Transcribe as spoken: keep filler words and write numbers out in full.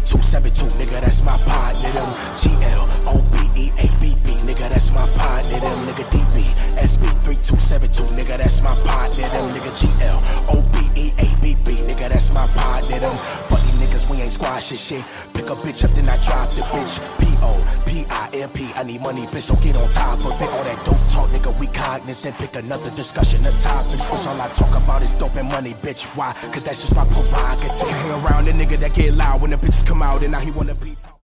two seven two, nigga, that's my partner. Them G L O B E A B B, nigga, that's my partner. Them nigga D B S B three two seven two, nigga, that's my partner. Them nigga G L O B E A B B, nigga, that's my partner. Them funny niggas, we ain't squashing shit. Pick a bitch up, then I drop the bitch. P O P I M P, I need money, bitch, so get on top of it. All that dope talk, nigga, we cognizant. Pick another discussion, the topics. Which all I talk about is dope and money, bitch. Why? Cause that's just my prerogative. Hang around the nigga that get loud when the bitches come out and now he wanna be